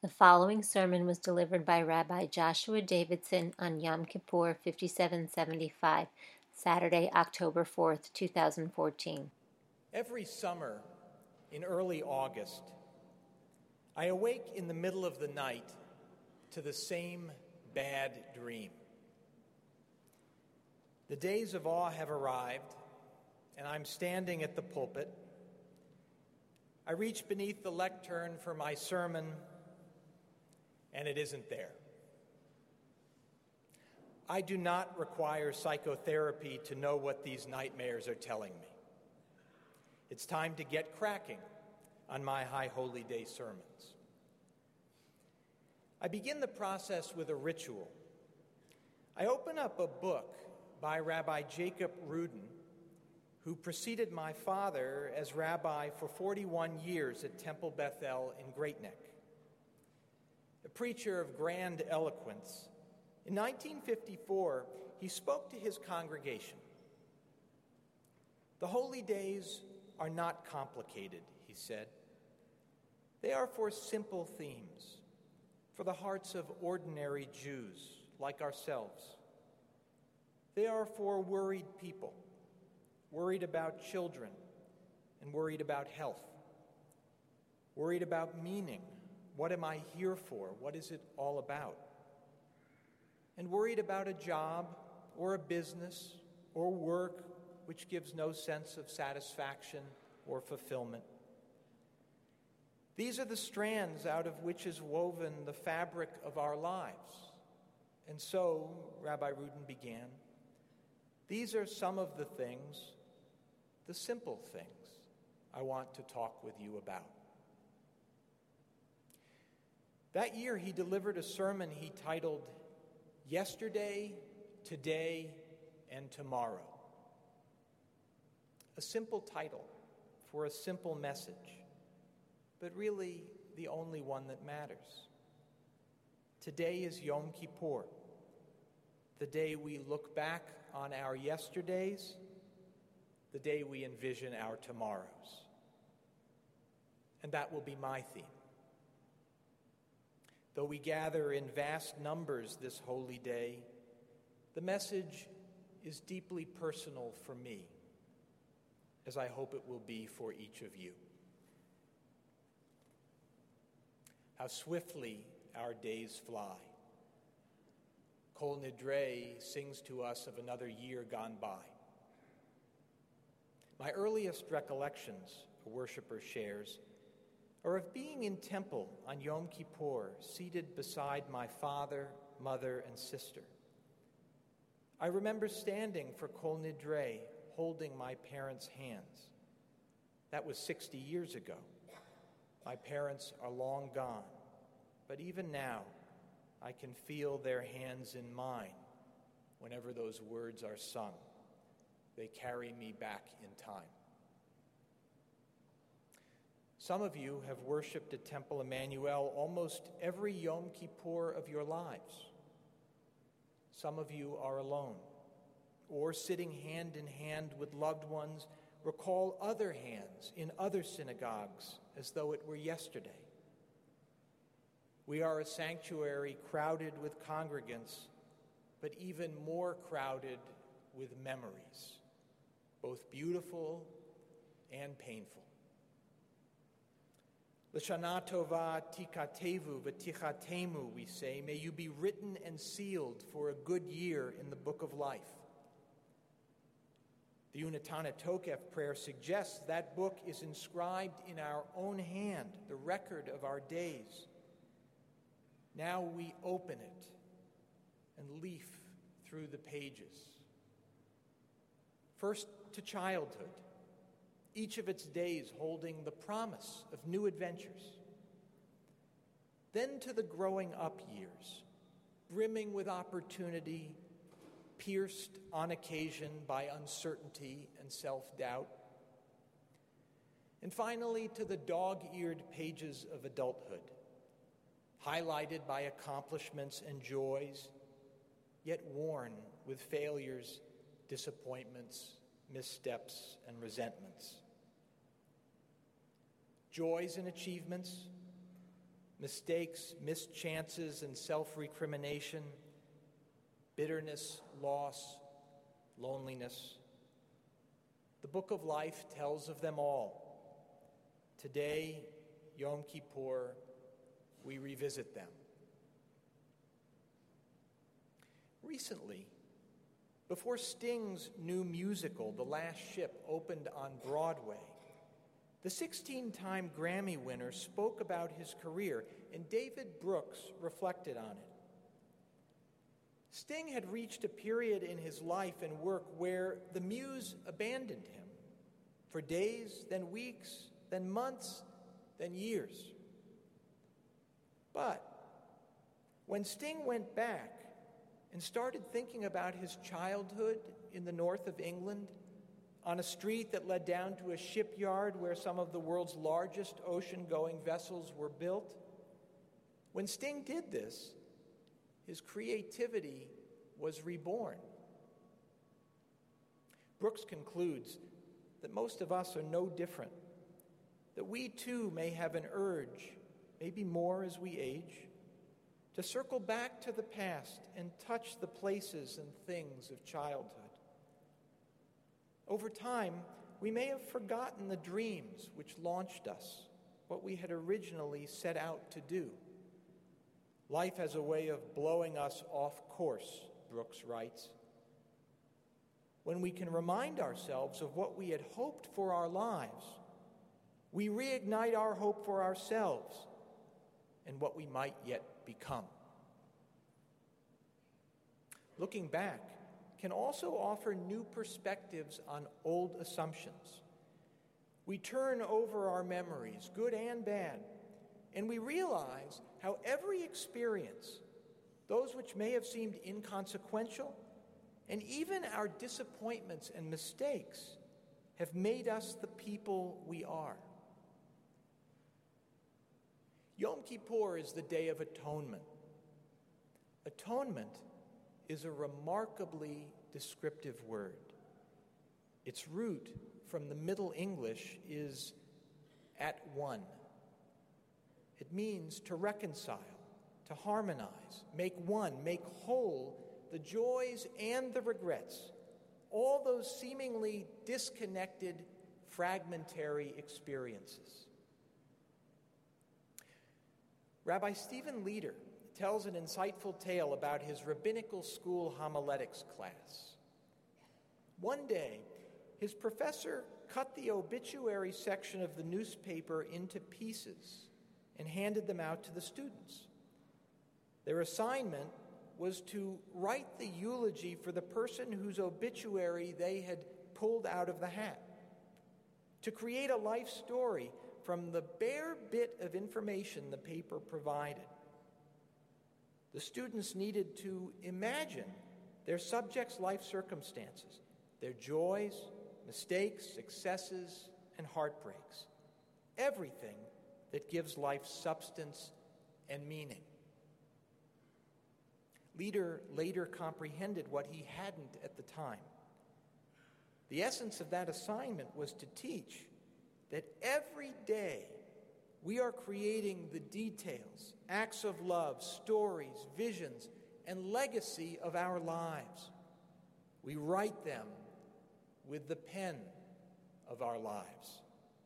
The following sermon was delivered by Rabbi Joshua Davidson on Yom Kippur 5775, Saturday, October 4th, 2014. Every summer in early August, I awake in the middle of the night to the same bad dream. The days of awe have arrived, and I'm standing at the pulpit. I reach beneath the lectern for my sermon, and it isn't there. I do not require psychotherapy to know what these nightmares are telling me. It's time to get cracking on my High Holy Day sermons. I begin the process with a ritual. I open up a book by Rabbi Jacob Rudin, who preceded my father as rabbi for 41 years at Temple Bethel in Great Neck. A preacher of grand eloquence, in 1954, he spoke to his congregation. The holy days are not complicated, he said. They are for simple themes, for the hearts of ordinary Jews like ourselves. They are for worried people, worried about children and worried about health, worried about meaning. What am I here for? What is it all about? And worried about a job or a business or work which gives no sense of satisfaction or fulfillment. These are the strands out of which is woven the fabric of our lives. And so, Rabbi Rudin began, these are some of the things, the simple things, I want to talk with you about. That year, he delivered a sermon he titled, Yesterday, Today, and Tomorrow. A simple title for a simple message, but really the only one that matters. Today is Yom Kippur, the day we look back on our yesterdays, the day we envision our tomorrows. And that will be my theme. Though we gather in vast numbers this holy day, the message is deeply personal for me, as I hope it will be for each of you. How swiftly our days fly. Kol Nidre sings to us of another year gone by. My earliest recollections, a worshiper shares, or of being in temple on Yom Kippur, seated beside my father, mother, and sister. I remember standing for Kol Nidre, holding my parents' hands. That was 60 years ago. My parents are long gone, but even now, I can feel their hands in mine whenever those words are sung. They carry me back in time. Some of you have worshipped at Temple Emmanuel almost every Yom Kippur of your lives. Some of you are alone, or sitting hand in hand with loved ones, recall other hands in other synagogues as though it were yesterday. We are a sanctuary crowded with congregants, but even more crowded with memories, both beautiful and painful. L'shana tova tikatevu v'tichatemu, we say, may you be written and sealed for a good year in the book of life. The Unatana Tokef prayer suggests that book is inscribed in our own hand, the record of our days. Now we open it and leaf through the pages. First to childhood, each of its days holding the promise of new adventures. Then to the growing up years, brimming with opportunity, pierced on occasion by uncertainty and self-doubt. And finally to the dog-eared pages of adulthood, highlighted by accomplishments and joys, yet worn with failures, disappointments, missteps, and resentments. Joys and achievements, mistakes, missed chances, and self-recrimination, bitterness, loss, loneliness. The book of life tells of them all. Today, Yom Kippur, we revisit them. Recently, before Sting's new musical, The Last Ship, opened on Broadway, the 16-time Grammy winner spoke about his career, and David Brooks reflected on it. Sting had reached a period in his life and work where the muse abandoned him for days, then weeks, then months, then years. But when Sting went back and started thinking about his childhood in the north of England, on a street that led down to a shipyard where some of the world's largest ocean-going vessels were built, when Sting did this, his creativity was reborn. Brooks concludes that most of us are no different, that we too may have an urge, maybe more as we age, to circle back to the past and touch the places and things of childhood. Over time, we may have forgotten the dreams which launched us, what we had originally set out to do. Life has a way of blowing us off course, Brooks writes. When we can remind ourselves of what we had hoped for our lives, we reignite our hope for ourselves and what we might yet become. Looking back can also offer new perspectives on old assumptions. We turn over our memories, good and bad, and we realize how every experience, those which may have seemed inconsequential, and even our disappointments and mistakes, have made us the people we are. Yom Kippur is the Day of Atonement. Atonement is a remarkably descriptive word. Its root from the Middle English is at one. It means to reconcile, to harmonize, make one, make whole the joys and the regrets, all those seemingly disconnected, fragmentary experiences. Rabbi Stephen Leder tells an insightful tale about his rabbinical school homiletics class. One day, his professor cut the obituary section of the newspaper into pieces and handed them out to the students. Their assignment was to write the eulogy for the person whose obituary they had pulled out of the hat, to create a life story from the bare bit of information the paper provided. The students needed to imagine their subject's life circumstances, their joys, mistakes, successes, and heartbreaks, everything that gives life substance and meaning. Leder later comprehended what he hadn't at the time. The essence of that assignment was to teach that every day we are creating the details, acts of love, stories, visions, and legacy of our lives. We write them with the pen of our lives.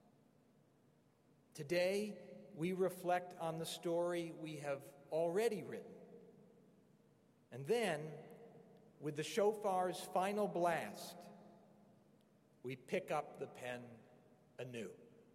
Today, we reflect on the story we have already written. And then, with the shofar's final blast, we pick up the pen anew.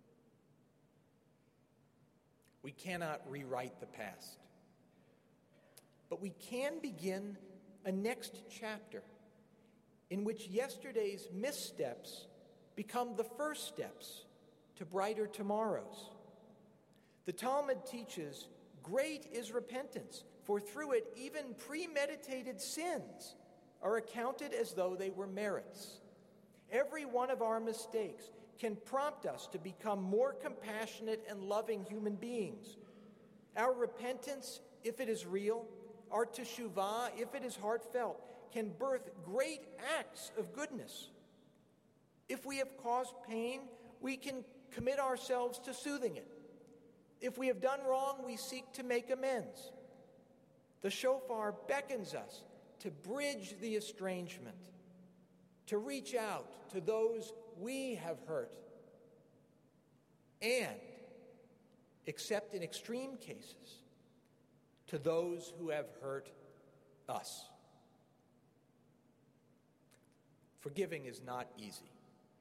We cannot rewrite the past, but we can begin a next chapter in which yesterday's missteps become the first steps to brighter tomorrows. The Talmud teaches, "Great is repentance, for through it even premeditated sins are accounted as though they were merits." Every one of our mistakes can prompt us to become more compassionate and loving human beings. Our repentance, if it is real, our teshuvah, if it is heartfelt, can birth great acts of goodness. If we have caused pain, we can commit ourselves to soothing it. If we have done wrong, we seek to make amends. The shofar beckons us to bridge the estrangement, to reach out to those we have hurt, and, except in extreme cases, to those who have hurt us. Forgiving is not easy.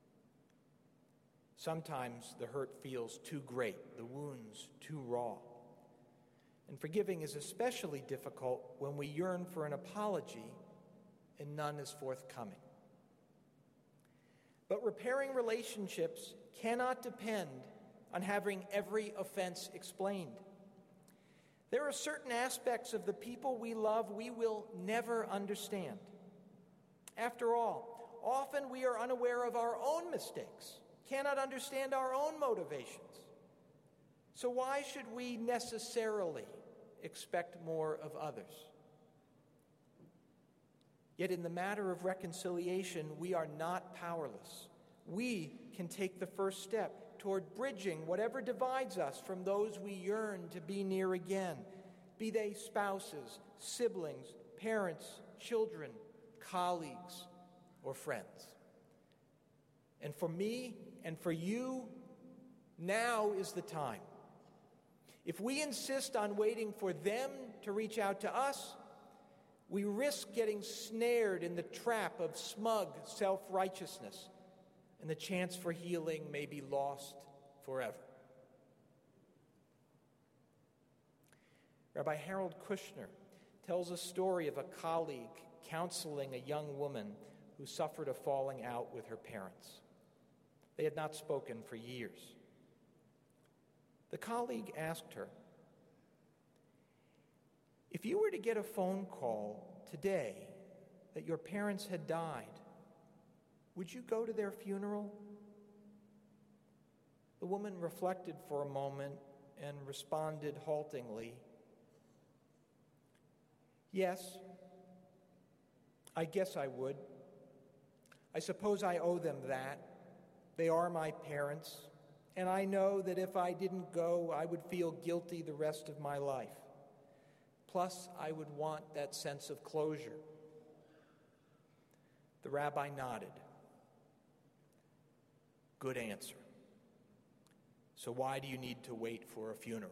Sometimes the hurt feels too great, the wounds too raw. And forgiving is especially difficult when we yearn for an apology and none is forthcoming. But repairing relationships cannot depend on having every offense explained. There are certain aspects of the people we love we will never understand. After all, often we are unaware of our own mistakes, cannot understand our own motivations. So why should we necessarily expect more of others? Yet in the matter of reconciliation, we are not powerless. We can take the first step toward bridging whatever divides us from those we yearn to be near again, be they spouses, siblings, parents, children, colleagues, or friends. And for me and for you, now is the time. If we insist on waiting for them to reach out to us, we risk getting snared in the trap of smug self-righteousness, and the chance for healing may be lost forever. Rabbi Harold Kushner tells a story of a colleague counseling a young woman who suffered a falling out with her parents. They had not spoken for years. The colleague asked her, "If you were to get a phone call today that your parents had died, would you go to their funeral?" The woman reflected for a moment and responded haltingly, "Yes, I guess I would. I suppose I owe them that. They are my parents, and I know that if I didn't go, I would feel guilty the rest of my life. Plus, I would want that sense of closure." The rabbi nodded. "Good answer. So why do you need to wait for a funeral?"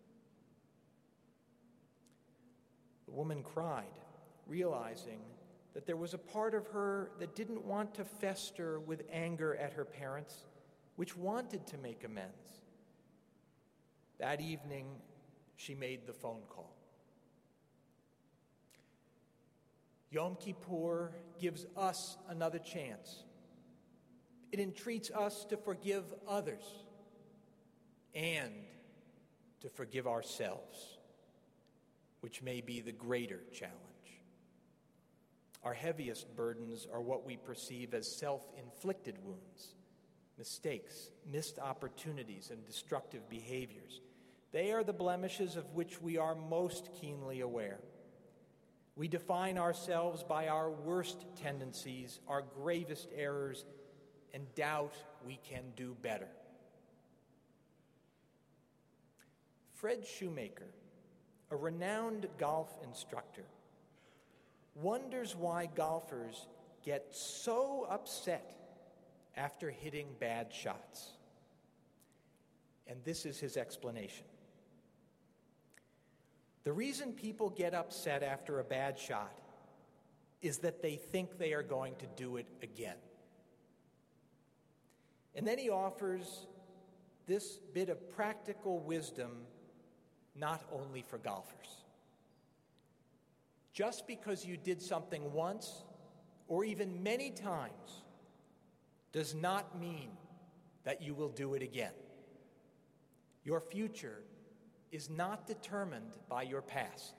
The woman cried, realizing that there was a part of her that didn't want to fester with anger at her parents, which wanted to make amends. That evening, she made the phone call. Yom Kippur gives us another chance. It entreats us to forgive others and to forgive ourselves, which may be the greater challenge. Our heaviest burdens are what we perceive as self-inflicted wounds, mistakes, missed opportunities, and destructive behaviors. They are the blemishes of which we are most keenly aware. We define ourselves by our worst tendencies, our gravest errors, and doubt we can do better. Fred Shoemaker, a renowned golf instructor, wonders why golfers get so upset after hitting bad shots. And this is his explanation. The reason people get upset after a bad shot is that they think they are going to do it again. And then he offers this bit of practical wisdom not only for golfers. Just because you did something once or even many times does not mean that you will do it again. Your future is not determined by your past.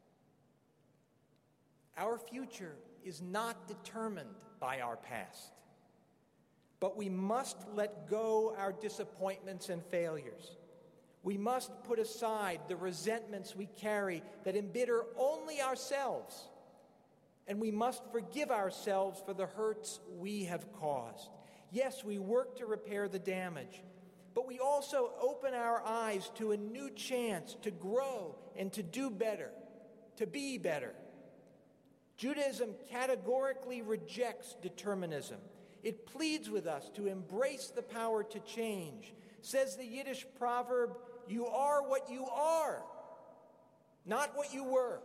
Our future is not determined by our past. But we must let go our disappointments and failures. We must put aside the resentments we carry that embitter only ourselves. And we must forgive ourselves for the hurts we have caused. Yes, we work to repair the damage, but we also open our eyes to a new chance to grow and to do better, to be better. Judaism categorically rejects determinism. It pleads with us to embrace the power to change. Says the Yiddish proverb, "You are what you are, not what you were."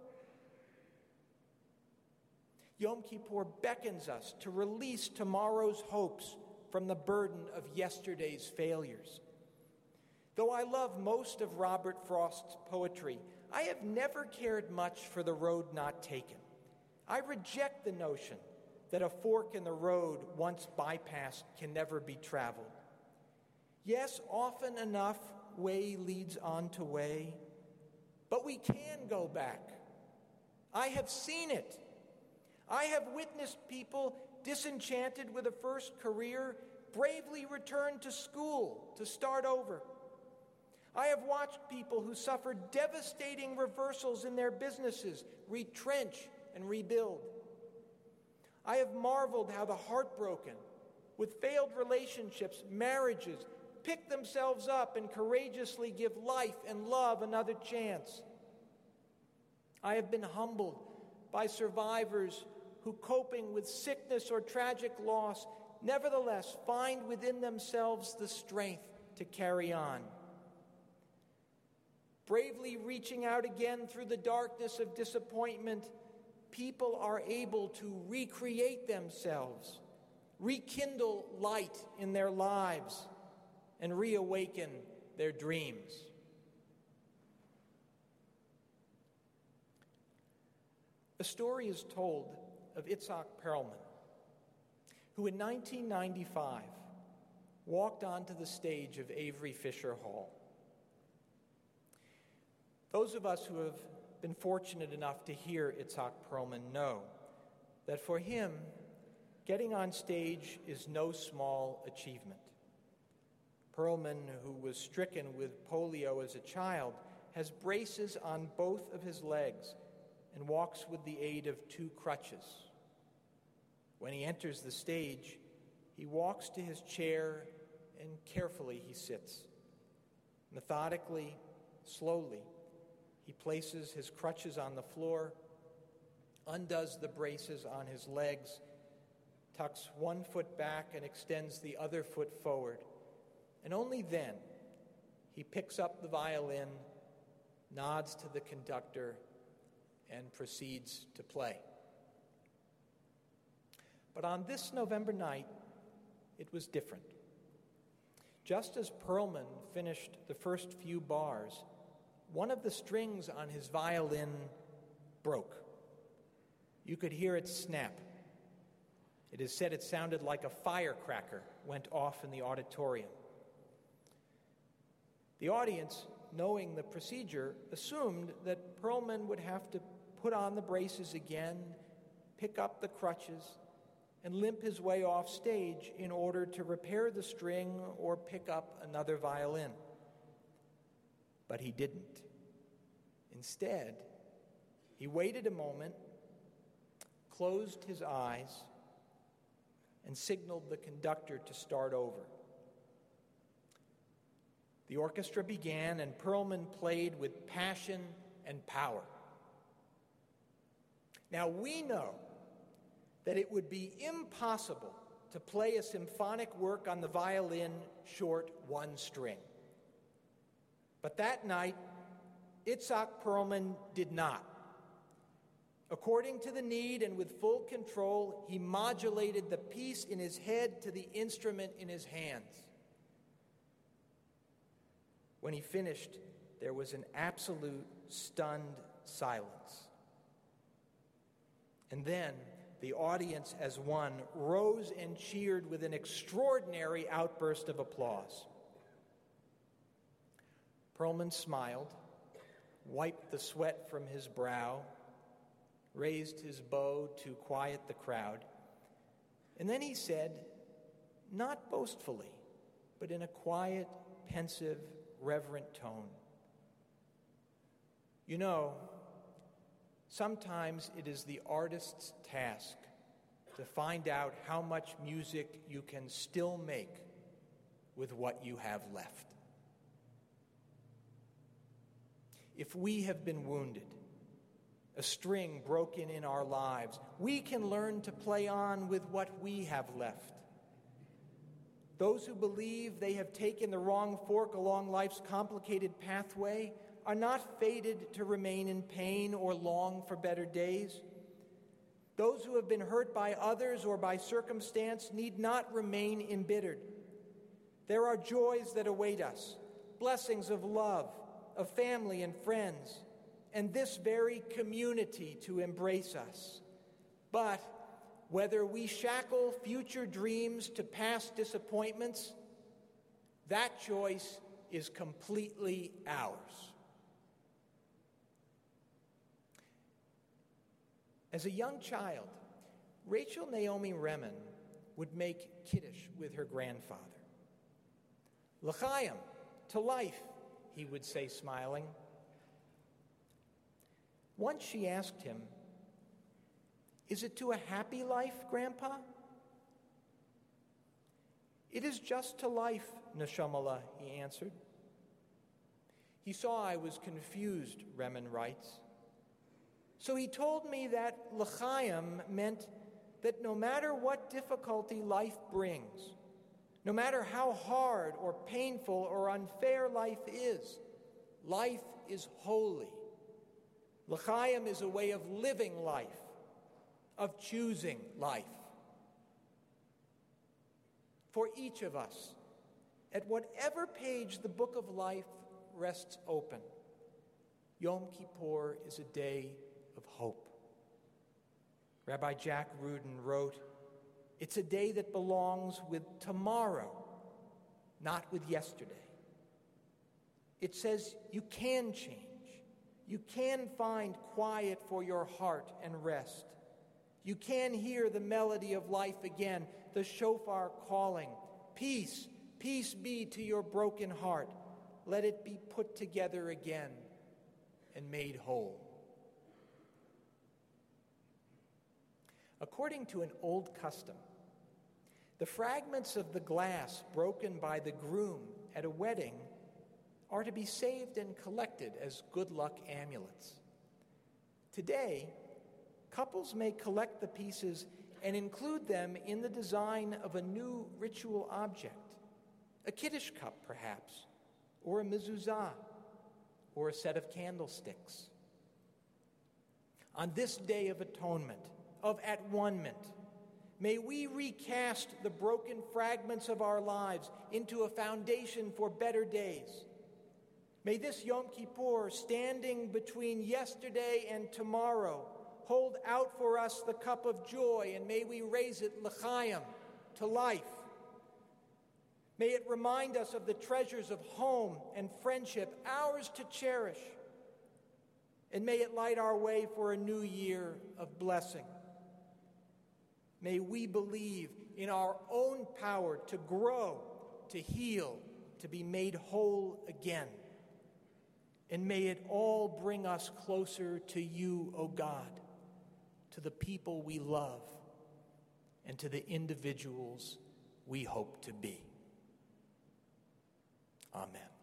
Yom Kippur beckons us to release tomorrow's hopes from the burden of yesterday's failures. Though I love most of Robert Frost's poetry, I have never cared much for the road not taken. I reject the notion that a fork in the road once bypassed can never be traveled. Yes, often enough, way leads on to way, but we can go back. I have seen it. I have witnessed people disenchanted with a first career bravely return to school to start over. I have watched people who suffered devastating reversals in their businesses retrench and rebuild. I have marveled how the heartbroken, with failed relationships, marriages, pick themselves up and courageously give life and love another chance. I have been humbled by survivors who, coping with sickness or tragic loss, nevertheless find within themselves the strength to carry on. Bravely reaching out again through the darkness of disappointment, people are able to recreate themselves, rekindle light in their lives, and reawaken their dreams. A story is told of Itzhak Perlman, who in 1995 walked onto the stage of Avery Fisher Hall. Those of us who have been fortunate enough to hear Itzhak Perlman know that for him, getting on stage is no small achievement. Perlman, who was stricken with polio as a child, has braces on both of his legs and walks with the aid of 2 crutches. When he enters the stage, he walks to his chair and carefully he sits. Methodically, slowly, he places his crutches on the floor, undoes the braces on his legs, tucks one foot back and extends the other foot forward. And only then, he picks up the violin, nods to the conductor, and proceeds to play. But on this November night, it was different. Just as Perlman finished the first few bars, one of the strings on his violin broke. You could hear it snap. It is said it sounded like a firecracker went off in the auditorium. The audience, knowing the procedure, assumed that Perlman would have to put on the braces again, pick up the crutches, and limp his way off stage in order to repair the string or pick up another violin. But he didn't. Instead, he waited a moment, closed his eyes, and signaled the conductor to start over. The orchestra began, and Perlman played with passion and power. Now, we know that it would be impossible to play a symphonic work on the violin short one string. But that night, Itzhak Perlman did not. According to the need and with full control, he modulated the piece in his head to the instrument in his hands. When he finished, there was an absolute stunned silence. And then the audience as one rose and cheered with an extraordinary outburst of applause. Perlman smiled, wiped the sweat from his brow, raised his bow to quiet the crowd, and then he said, not boastfully, but in a quiet, pensive, reverent tone, "You know, sometimes it is the artist's task to find out how much music you can still make with what you have left. If we have been wounded, a string broken in our lives, we can learn to play on with what we have left. Those who believe they have taken the wrong fork along life's complicated pathway are not fated to remain in pain or long for better days. Those who have been hurt by others or by circumstance need not remain embittered. There are joys that await us, blessings of love, of family and friends, and this very community to embrace us. But whether we shackle future dreams to past disappointments, that choice is completely ours. As a young child, Rachel Naomi Remen would make Kiddush with her grandfather. L'chaim, to life, he would say, smiling. Once she asked him, "Is it to a happy life, Grandpa?" "It is just to life, Neshamallah," he answered. He saw I was confused, Remen writes. So he told me that l'chaim meant that no matter what difficulty life brings, no matter how hard or painful or unfair life is holy. L'chaim is a way of living life, of choosing life. For each of us, at whatever page the book of life rests open, Yom Kippur is a day of hope. Rabbi Jack Rudin wrote, "It's a day that belongs with tomorrow, not with yesterday." It says you can change. You can find quiet for your heart and rest. You can hear the melody of life again, the shofar calling, "Peace, peace be to your broken heart. Let it be put together again and made whole." According to an old custom, the fragments of the glass broken by the groom at a wedding are to be saved and collected as good luck amulets. Today, couples may collect the pieces and include them in the design of a new ritual object, a Kiddush cup perhaps, or a mezuzah, or a set of candlesticks. On this day of atonement, of at-one-ment, may we recast the broken fragments of our lives into a foundation for better days. May this Yom Kippur, standing between yesterday and tomorrow, hold out for us the cup of joy, and may we raise it l'chaim, to life. May it remind us of the treasures of home and friendship, ours to cherish. And may it light our way for a new year of blessing. May we believe in our own power to grow, to heal, to be made whole again. And may it all bring us closer to you, O God, to the people we love, and to the individuals we hope to be. Amen.